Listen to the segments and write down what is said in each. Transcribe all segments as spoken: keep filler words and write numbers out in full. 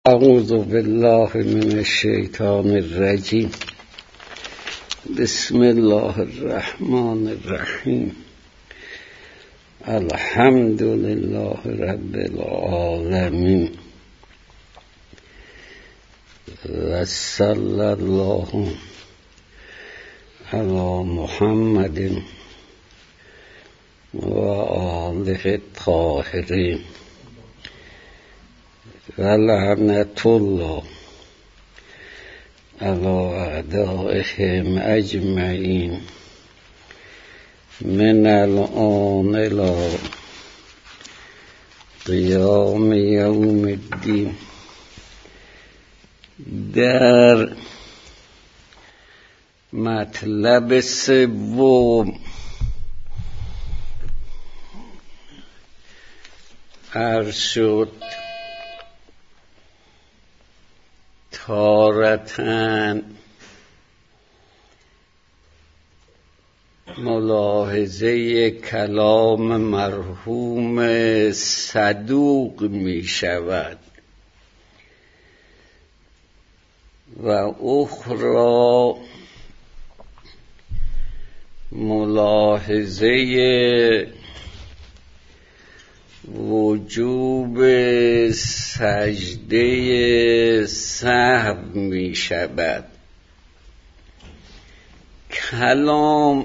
اعوذ بالله من الشیطان الرجیم. بسم الله الرحمن الرحیم. الحمد لله رب العالمین و صلی الله علی محمد و آله الطاهرین و لعنت الله علی اعدائهم اجمعین من الآن الی قیام یوم الدین. در مطلب سوم عرض شد تارتاً ملاحظه کلام مرحوم صدوق می شود و اخرى ملاحظه وجوب سجده سهو می شود. کلام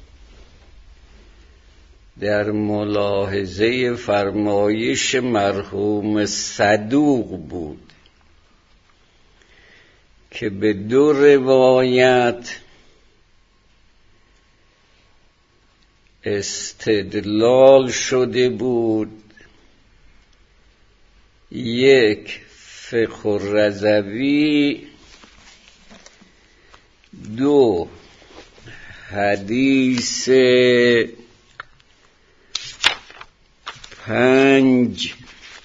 در ملاحظه فرمایش مرحوم صدوق بود که به دو روایت استدلال شده بود. یک فقه الرضوی، دو حدیث پنج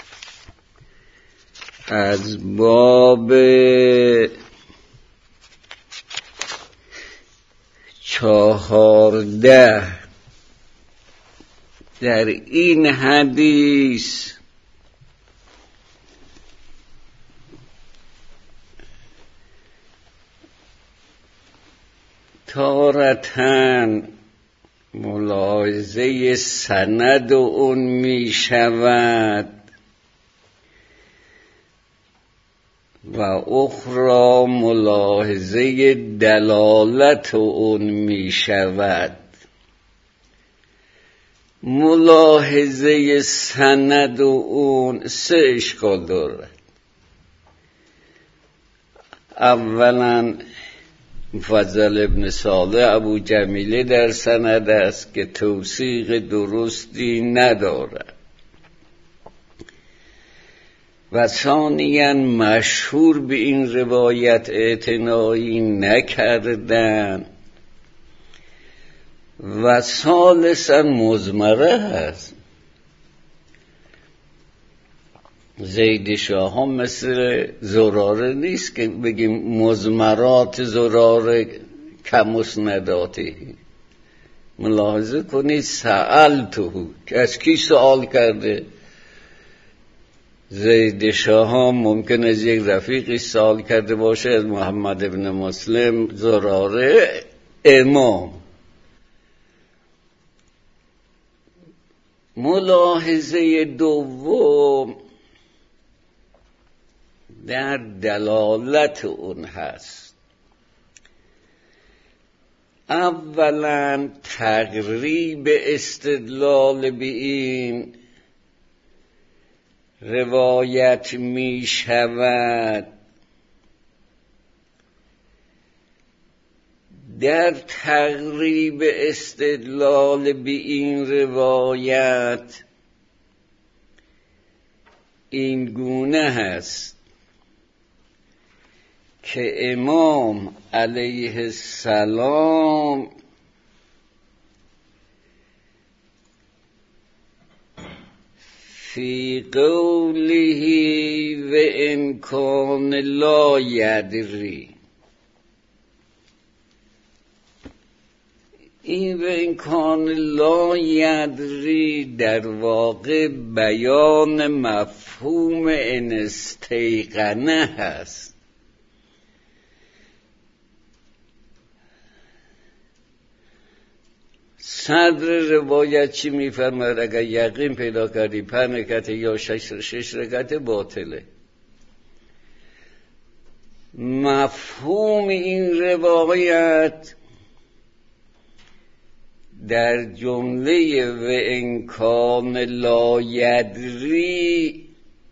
از باب چهارده. در این حدیث تارتاً ملاحظه سند اون می شود و اخرى ملاحظه دلالت اون می شود. ملاحظه سند اون سه اشکال دارد. اولاً مفضل ابن صالح ابو جمیله در سند است که توثیق درستی ندارد و ثانیاً مشهور به این روایت اعتنایی نکردن و ثالثاً مضمره هست. زید شاه هم مثل زراره نیست که بگیم مضمرات زراره کمسنداته. ملاحظه کنید سألته که از کی سوال کرده. زید شاه هم ممکن از یک رفیقی سوال کرده باشه، از محمد ابن مسلم زراره امام. ملاحظه دوم در دلالت اون هست. اولا تقریب استدلال به این روایت می شود در تقریب استدلال به این روایت این گونه هست که امام علیه السلام فی قوله و ان کان لا یدری، این و این کان لا یدری در واقع بیان مفهوم ان استیقنه هست. صدر روایت چی میفرماید؟ اگر یقین پیدا کردی پنج رکعت یا شش, شش رکعت باطله. مفهوم این روایت در جمله و انکان لا یدری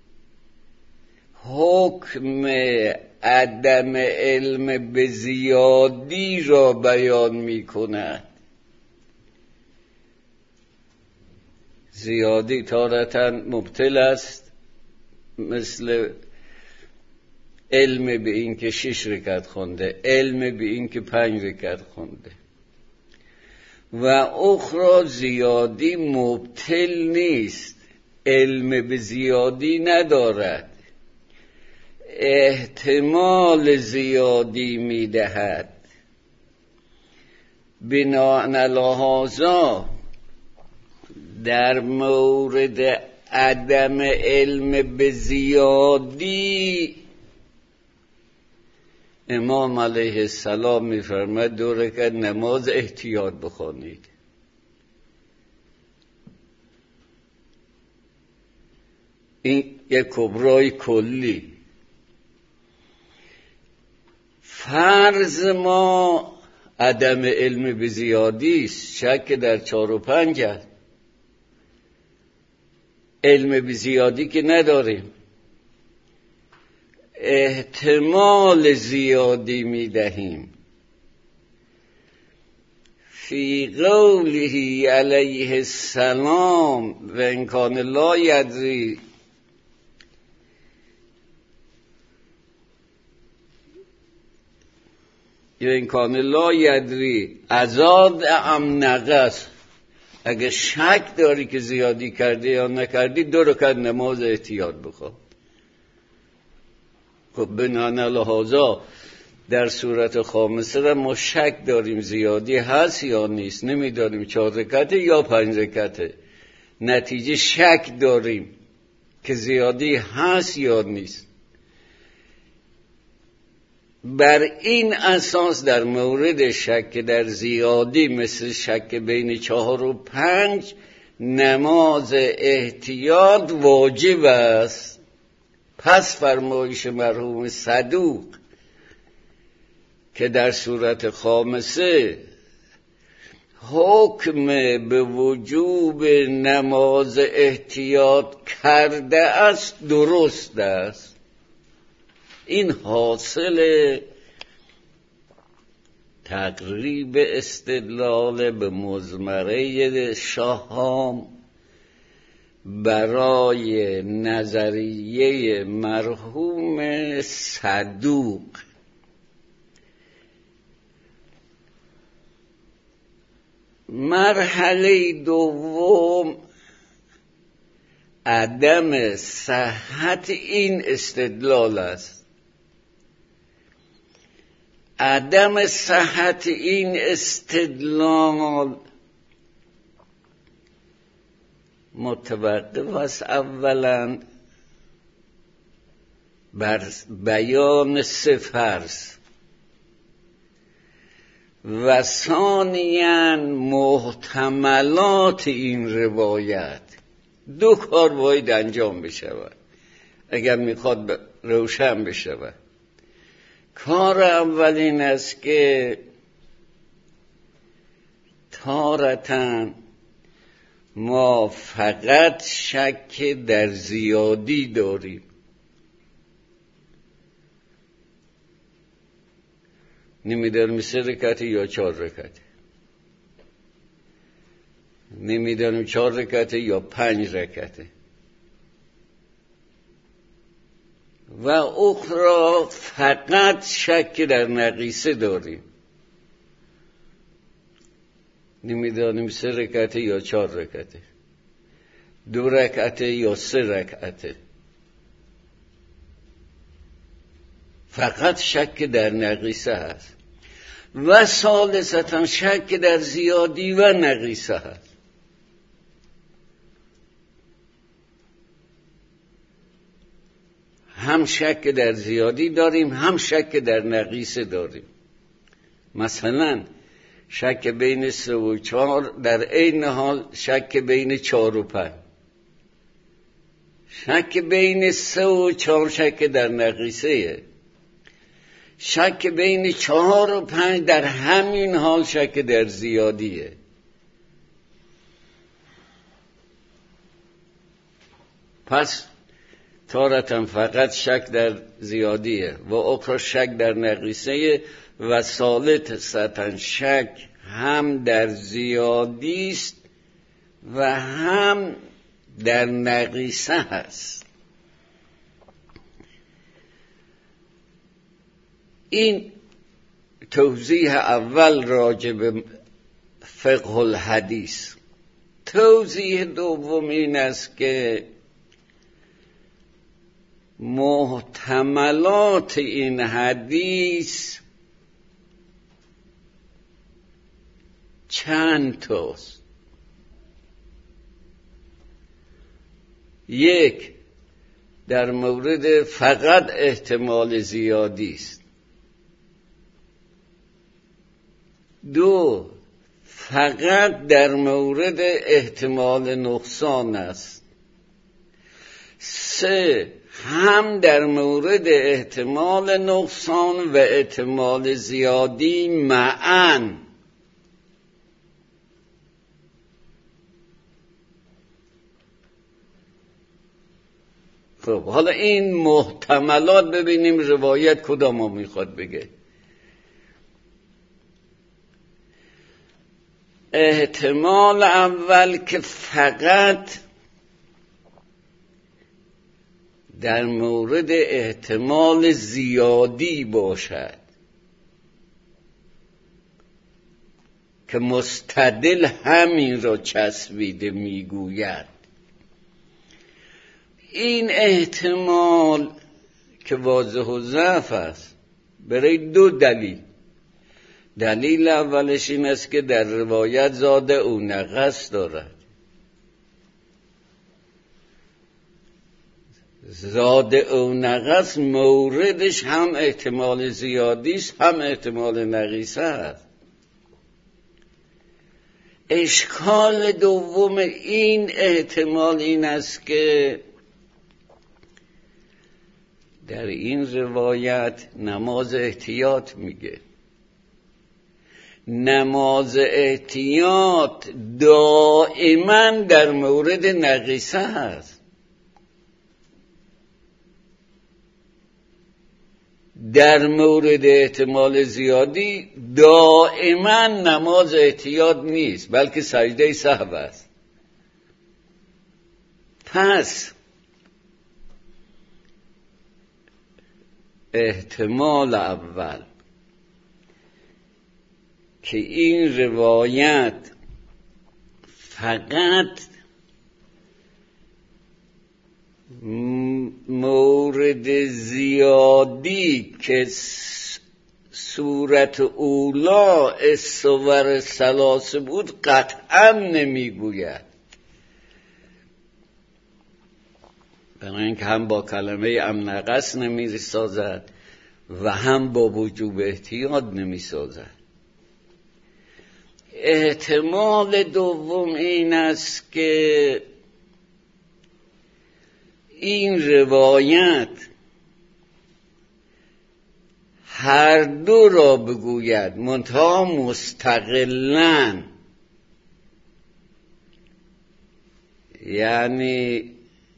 حکم عدم علم به زیادی را بیان می کند. زیادی تارتاً مبتل است، مثل علم به این که شش رکعت خونده، علم به این که پنج رکعت خونده. و اخرى زیادی مبتل نیست، علم به زیادی ندارد، احتمال زیادی میدهد. بناء علی هذا در مورد عدم علم به زیادی امام علیه السلام می‌فرماید دو رکعت نماز احتیاط بخوانید. این یک کبرای کلی. فرض ما عدم علم به زیادی است، شک در چهار و پنج است. علم به زیادی که نداریم، احتمال زیادی میدهیم. فی قوله علیه السلام و انکان لا یدری یا انکان لا یدری ازاد ام نقص، اگه شک داری که زیادی کردی یا نکردی دو رکعت نماز احتیاط بخواه. خب بناء علی هذا در صورت خامسه را ما شک داریم زیادی هست یا نیست، نمیدانیم چهار رکعت یا پنج رکعت، نتیجه شک داریم که زیادی هست یا نیست. بر این اساس در مورد شک در زیادی مثل شک بین چهار و پنج نماز احتیاط واجب است. پس فرمایش مرحوم صدوق که در صورت خامسه حکم به وجوب نماز احتیاط کرده است درست است. این حاصل تقریب استدلال به مضمره شاهام برای نظریه مرحوم صدوق. مرحله دوم عدم صحت این استدلال است. عدم صحت این استدلال متوقف است اولا بر بیان سه فرض و ثانیاً محتملات این روایت. دو کار باید انجام بشود اگر میخواد روشن بشود. کار اول این است که تارتاً ما فقط شک در زیادی داریم، نمیدانیم سه رکعت یا چهار رکعت، نمیدانیم چهار رکعت یا پنج رکعت. و اخرى فقط شک در نقیصه داریم، نمیدانیم سه رکعت یا چهار رکعت، دو رکعت یا سه رکعت. فقط شک در نقیصه هست. و ثالثاً شک در زیادی و نقیصه هست. هم شک در زیادی داریم، هم شک در نقیصه داریم. مثلا شک بین سه و چهار، در عین حال شک بین چهار و پنج. شک بین سه و چهار شک در نقیصه، شک بین چهار و پنج در همین حال شک در زیادیه. پس تارتاً فقط شک در زیادیه و اخرى شک در نقیصه و ثالثاً شک هم در زیادی است و هم در نقیصه هست. این توضیح اول راجع به فقه الحدیث. توضیح دوم این است که محتملات این حدیث چند تاست. یک، در مورد فقط احتمال زیادی است. دو، فقط در مورد احتمال نقصان است. سه، هم در مورد احتمال نقصان و احتمال زیادی معاً. خب حالا این محتملات ببینیم روایت کدامو میخواد بگه. احتمال اول که فقط در مورد احتمال زیادی باشد که مستدل همین را چسبیده میگوید. این احتمال که واضح و ضعف است برای دو دلیل. دلیل اولش این است که در روایت زاده او نقص دارد. زاده او نقص موردش هم احتمال زیادی است هم احتمال نقیصه است. اشکال دوم این احتمال این است که در این روایت نماز احتیاط میگه. نماز احتیاط دائما در مورد نقیصه هست. در مورد احتمال زیادی دائما نماز احتیاط نیست بلکه سجده سهو است. پس احتمال اول که این روایت فقط مورد زیادی که صورت اولا الصور ثلاثه بود قطعا نمیگوید، برای اینکه هم با کلمه ام نقص نمیسازد و هم با وجوب احتیاط نمیسازد. احتمال دوم این است که این روایت هر دو را بگوید منتها مستقلاً، یعنی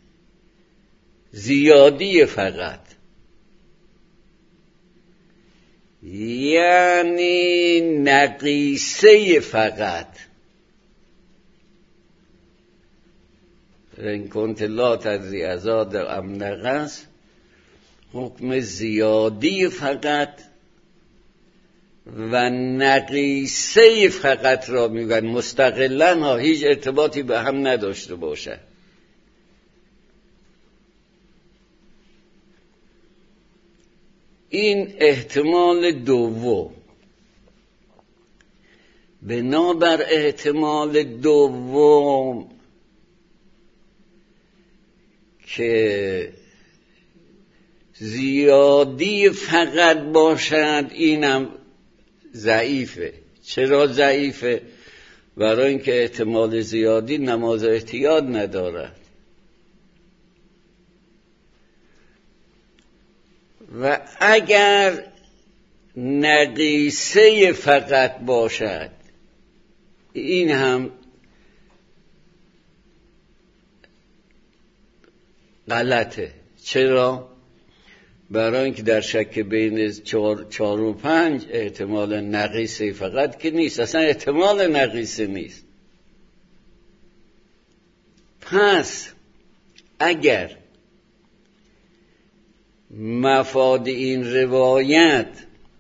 زیادی فقط، یعنی نقیصه فقط. این کنت لا تدری ازاد ام نقص، حکم زیادی فقط و نقیصه فقط را میگن مستقلاً ها، هیچ ارتباطی به هم نداشته باشه. این احتمال دوم. بنابر احتمال دوم که زیادی فقط باشد، اینم ضعیفه. چرا ضعیفه؟ برای اینکه احتمال زیادی نماز احتیاط ندارد و اگر نقیصه فقط باشد، این هم غلطه. چرا؟ برای اینکه در شک بین چهار, چهار و پنج احتمال نقیصه فقط که نیست، اصلا احتمال نقیصه نیست. پس اگر مفاد این روایت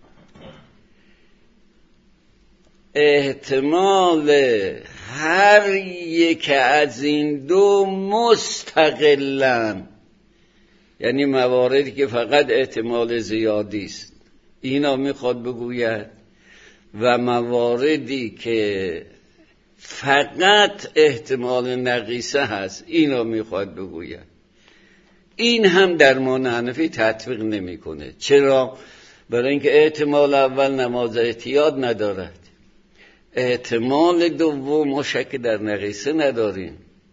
احتمال هر یک از این دو مستقلن، یعنی مواردی که فقط احتمال زیادی است، اینا میخواد بگوید، و مواردی که فقط احتمال نقیصه هست، اینا میخواد بگوید. این هم درمان حنفی تطبیق نمیکنه. چرا؟ برای اینکه احتمال اول نماز احتیاط ندارد، احتمال دوم ما شک در نقیصه نداریم،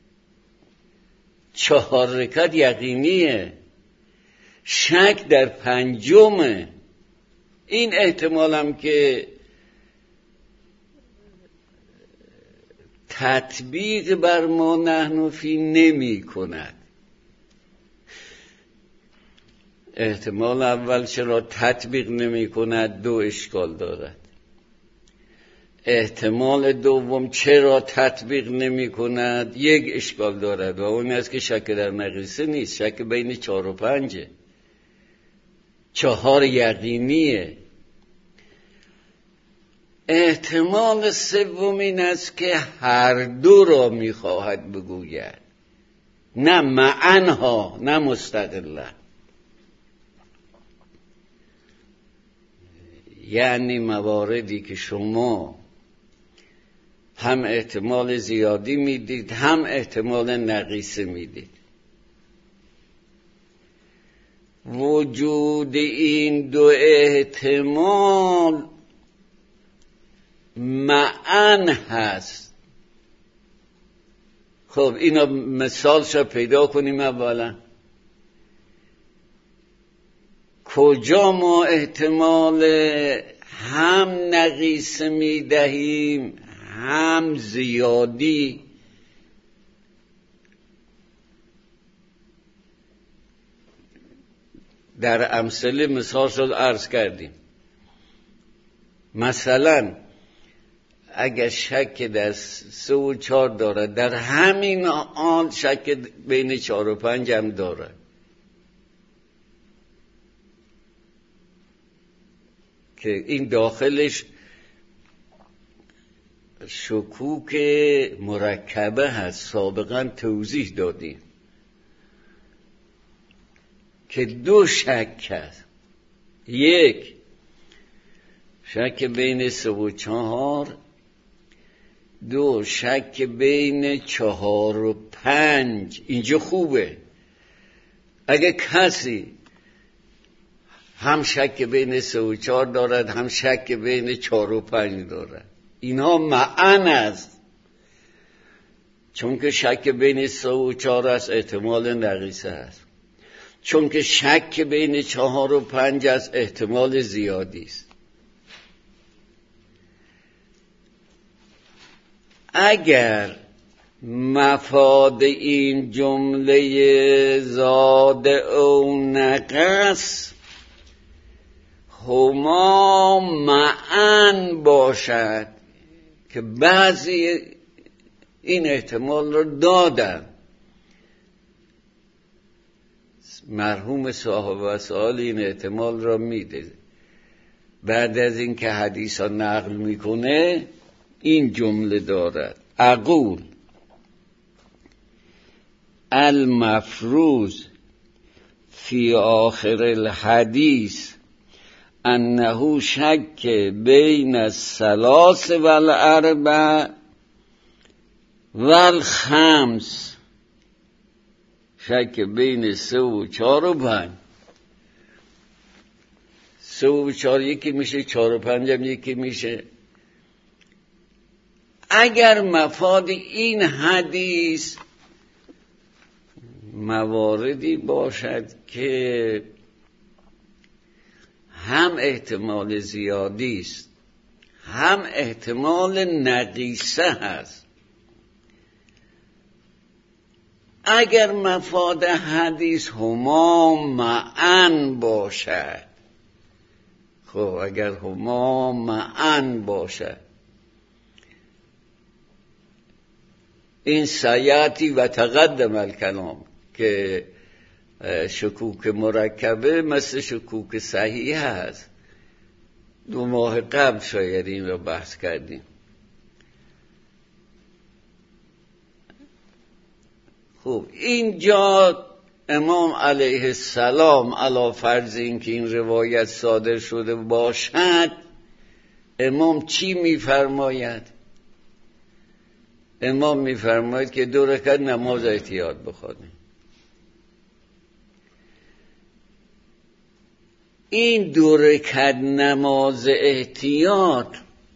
چهار رکعت یقینیه، شک در پنجمه. این احتمالم که تطبیق بر ما نحنفی نمی کند. احتمال اول چرا تطبیق نمی کند؟ دو اشکال دارد. احتمال دوم چرا تطبیق نمی کند؟ یک اشکال دارد و اون است که شک در نقیصه نیست، شک بین چهار و پنجه، چهار یقینیه. احتمال سوم این است که هر دو را می خواهد بگوید، نه معنها، نه مستقلا. یعنی مواردی که شما هم احتمال زیادی میدید هم احتمال نقیصه میدید، وجود این دو احتمال معن هست. خب اینا مثالش پیدا کنیم. اولا کجا ما احتمال هم نقیصه میدهیم هم زیادی؟ در امثله مثال شد عرض کردیم. مثلا اگر شک در سه و چهار دارد، در همین آن شک بین چهار و پنج هم دارد. که این داخلش شکوک مرکبه هست، سابقا توضیح دادیم که دو شک هست. یک شک بین سه و چهار، دو شک بین چهار و پنج. اینجا خوبه اگه کسی هم شک بین سه و چهار دارد هم شک بین چهار و پنج دارد، اینها معن است. چون که شک بین سه و چهار است، احتمال نقیصه است. چون که شک بین چهار و پنج است، احتمال زیادی است. اگر مفاد این جمله زاد او نقص هما معن باشد، که بعضی این احتمال رو دادن، مرحوم صاحب وسائل این احتمال را میده، بعد از این که حدیث ها نقل میکنه این جمله دارد: اقول المفروض فی آخر الحدیث انه شک بین الثلاث والاربع والخمس، شک بین سه و چهار و پنج. سه و چهار یکی میشه، چهار و پنج هم یکی میشه. اگر مفاد این حدیث مواردی باشد که هم احتمال زیادی است هم احتمال نقیصه هست، اگر مفاد حدیث هما معا باشد، خب اگر هما معا باشد، این سیاتی و تقدم الکلام که شکوک مرکبه مثل شکوک صحیح هست. دو ماه قبل شاید این رو بحث کردیم. خب اینجا امام علیه السلام علی فرض این که این روایت صادر شده باشد، امام چی میفرماید؟ امام میفرماید که دو رکعت نماز احتیاط بخوانید. این دو رکعت نماز احتیاط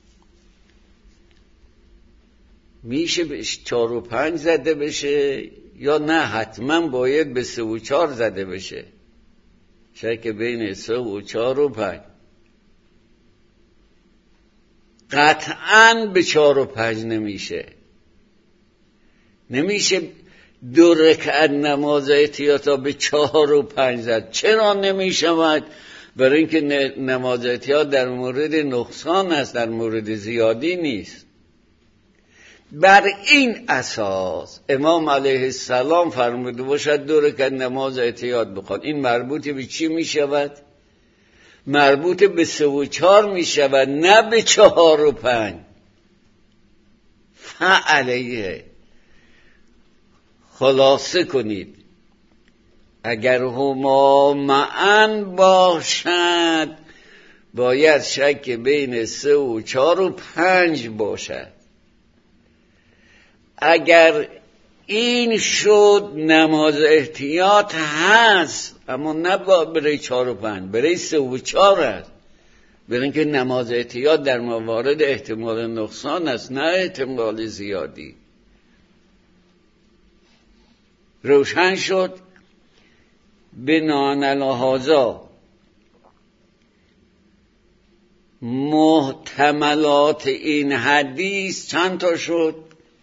میشه به چهار و پنج زده بشه یا نه حتما باید به سه و چهار زده بشه؟ شک بین سه و چهار و پنج. قطعاً به چهار و پنج نمیشه. نمیشه دو رکعت نماز احتیاطا به چهار و پنج زد. چرا نمیشود؟ برای اینکه نماز احتیاط در مورد نقصان است، در مورد زیادی نیست. بر این اساس امام علیه السلام فرموده باشد دو رکعت نماز احتیاط بخوان. این مربوط به چی می شود؟ مربوط به سه و چهار می شود، نه به چهار و پنج. فعلیه خلاصه کنید، اگر هما معا باشد باید شک بین سه و چهار و پنج باشد. اگر این شد نماز احتیاط هست، اما نه برای چهار و پنج، برای سه و چهار هست. برای اینکه نماز احتیاط در موارد احتمال نقصان است، نه احتمال زیادی. روشن شد؟ بناء علی هذا محتملات این حدیث چند تا شد؟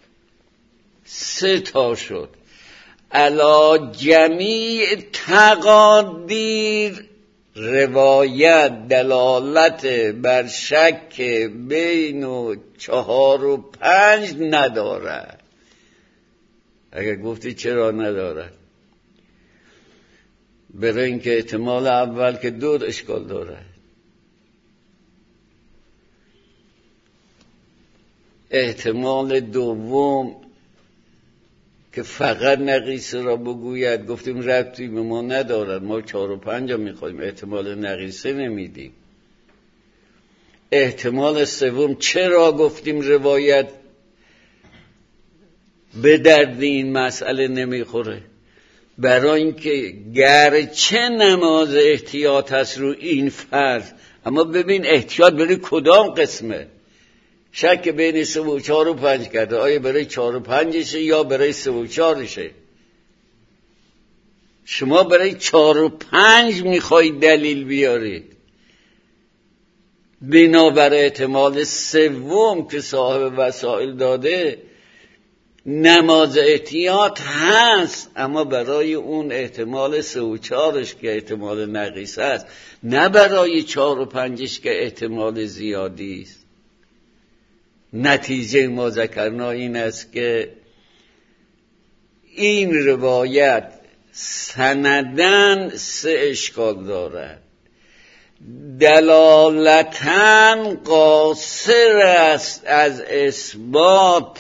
سه تا شد. علی جمیع تقادیر روایت دلالت بر شک بین و چهار و پنج ندارد. اگر گفتی چرا ندارد؟ برای اینکه احتمال اول که دو اشکال دارد، احتمال دوم که فقط نقیصه را بگوید، گفتیم ربطی به ما ندارد، ما چهار و پنج هم میخوایم، احتمال نقیصه نمیدیم. احتمال سوم چرا گفتیم روایت به درد این مسئله نمیخوره؟ برای اینکه گرچه نماز احتیاط هست رو این فرض، اما ببین احتیاط برای کدام قسمه؟ شک بین سه و چهار و پنج کرده، آیا برای چهار و پنجشه یا برای سه و چهارشه؟ شما برای چهار و پنج میخواید دلیل بیارید، بنابر احتمال سوم که صاحب وسائل داده نماز احتیاط هست، اما برای اون احتمال سه و چهارش که احتمال نقیص است، نه برای چهار و پنجش که احتمال زیادی است. نتیجه ما ذکرنا این است که این روایت سندن سه اشکال دارد. دلالتاً قاصر است از اثبات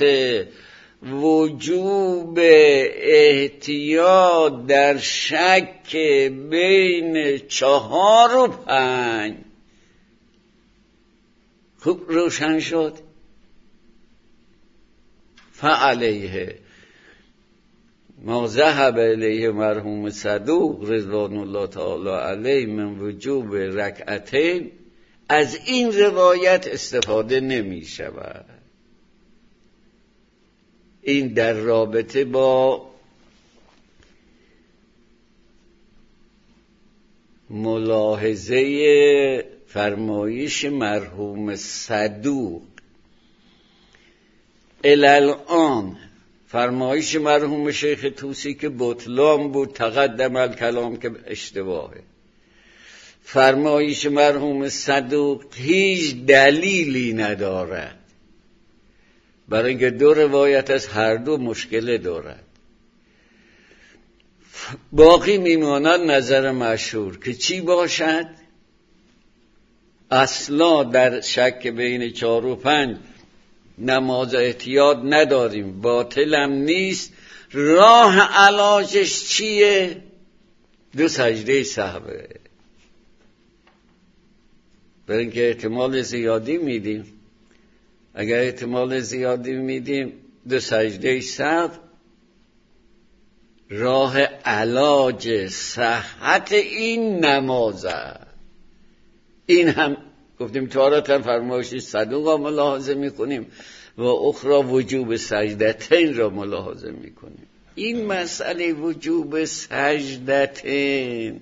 وجوب احتیاط در شک بین چهار و پنج. خوب روشن شد. فعلیه ما ذهب الیه مرحوم صدوق رضوان الله تعالی علیه من وجوب رکعتین، از این روایت استفاده نمی شود. این در رابطه با ملاحظه فرمایش مرحوم صدوق. الان فرمایش مرحوم شیخ طوسی که بطلان بود، تقدم الکلام که اشتباهه. فرمایش مرحوم صدوق هیچ دلیلی ندارد، برای اینکه دو روایت از هر دو مشکل دارد. باقی میماند نظر مشهور که چی باشد؟ اصلا در شک بین چهار و پنج نماز احتیاط نداریم، باطلم نیست. راه علاجش چیه؟ دو سجده سهوه. برای اینکه احتمال زیادی میدیم، اگر احتمال زیادی میدیم دو سجده سهو راه علاج صحت این نمازه. این هم گفتیم تارتا فرمایش صدوق را ملاحظه میکنیم و اخرى وجوب سجدتین را ملاحظه میکنیم. این مسئله وجوب سجدتین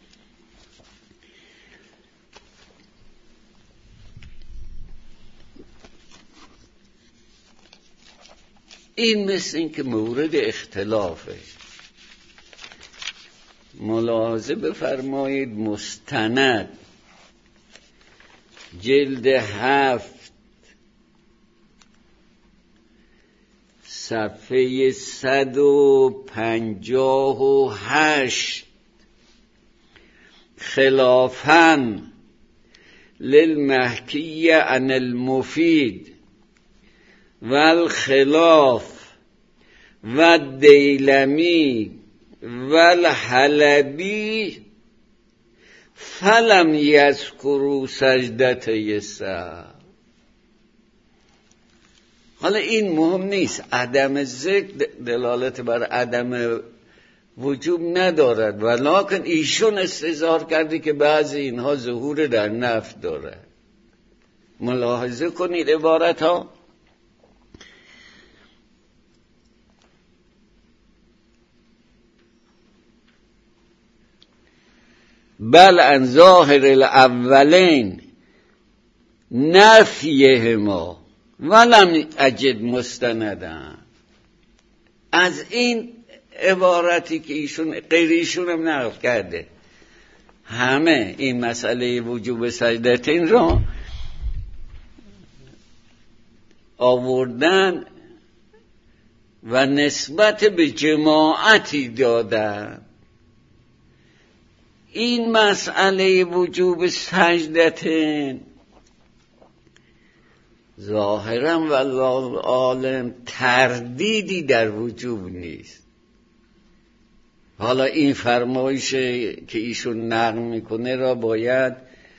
این مثل این که مورد اختلافه. ملاحظه بفرمایید مستند جلد هفت صفحه صد و پنجاه و هشت خلافاً للمحکی عن المفید والخلاف والدیلمی والحلبی فلم یذکروا سجدته سهو. حالا این مهم نیست، عدم ذکر دلالت بر عدم وجوب ندارد، ولکن ایشون استظهار کرده که بعضی اینها ظهور در نفی دارد. ملاحظه کنید عبارت ها. بل عن ظاهر الاولین نفیهما ولم اجد مستندن. از این عبارتی که ایشون غیر ایشون هم نقل کرده، همه این مسئله وجوب سجدتین را آوردن و نسبت به جماعتی دادن. این مسئله وجوب سجدتین ظاهرا والله عالم تردیدی در وجوب نیست. حالا این فرمایش که ایشون نقل میکنه را باید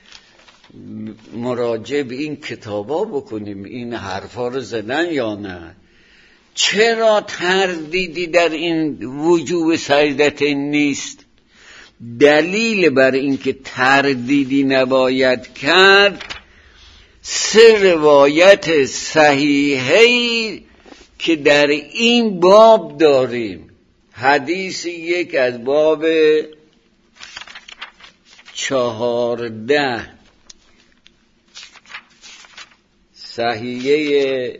مراجعه به این کتابا بکنیم، این حرفا رو زدن یا نه. چرا تردیدی در این وجوب سجدتین نیست؟ دلیل بر اینکه تردیدی نباید کرد سه روایت صحیحی که در این باب داریم. حدیث یک از باب چهارده صحیحه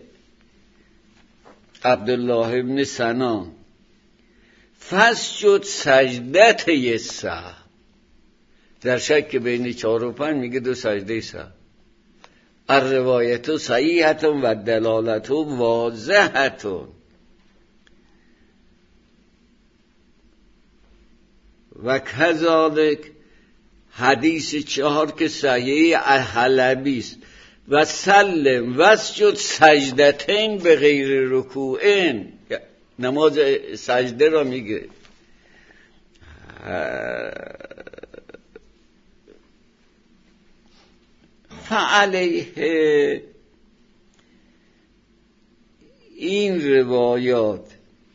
عبدالله ابن سنان فسجد سجدت یسا، در شک بین چهار و پنج میگه دو سجده سا. الروایت صحیحت و دلالت واضحت. و کذالک حدیث چهار که صحیح حلبی است و سلم وسجد سجدتین به غیر رکوعین، نماز سجده را میگه. فعلیه این روایات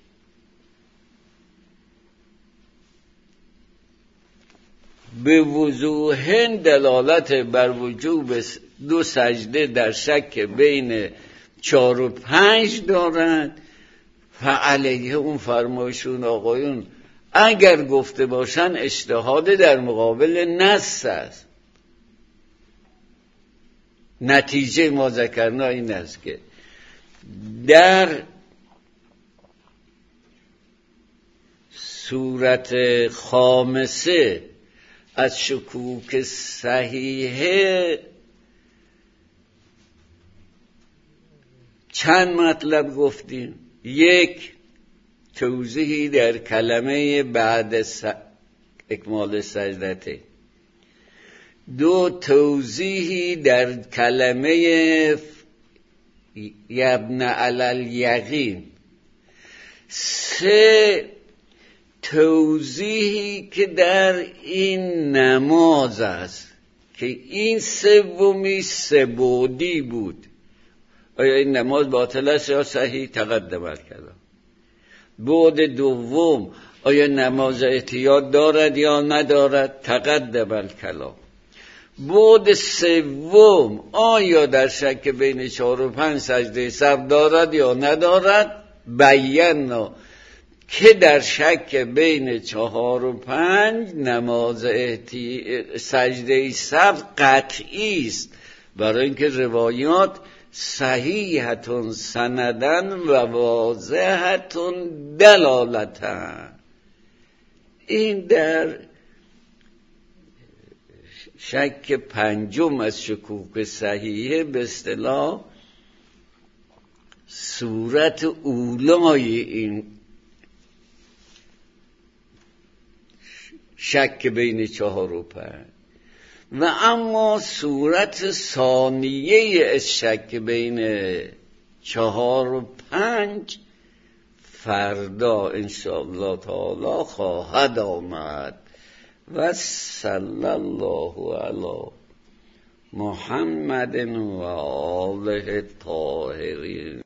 به وضوح دلالت بر وجوب دو سجده در شک بین چار و پنج دارند. فعلیه اون فرمایشون آقایون اگر گفته باشن اجتهاد در مقابل نص است. نتیجه ما ذکرنا این است که در صورت خامسه از شکوک صحیحه چند مطلب گفتیم. یک، توضیحی در کلمه بعد س... اکمال سجدته. دو، توضیحی در کلمه یبن علی الیقین. سه، توضیحی که در این نماز است که این سومی سه‌بعدی بود. آیا این نماز باطل است یا صحیح؟ تقدم کردم. بعد دوم، آیا نماز احتیاط دارد یا ندارد؟ تقدم کلام. بعد سوم، آیا در شک بین چهار و پنج سجده سهو دارد یا ندارد؟ بینا که در شک بین چهار و پنج نماز احتی... سجده سهو قطعی است، برای اینکه روایات صحیحتون سندن و واضحتون دلالتن. این در شک پنجم از شکوک صحیحه به اصطلاح صورت اولای این شک بین چهار و پنج. و اما صورت ثانیه از شک بین چهار و پنج فردا انشاءالله تعالی خواهد آمد. و صلی الله علی محمد و آله الطاهرین.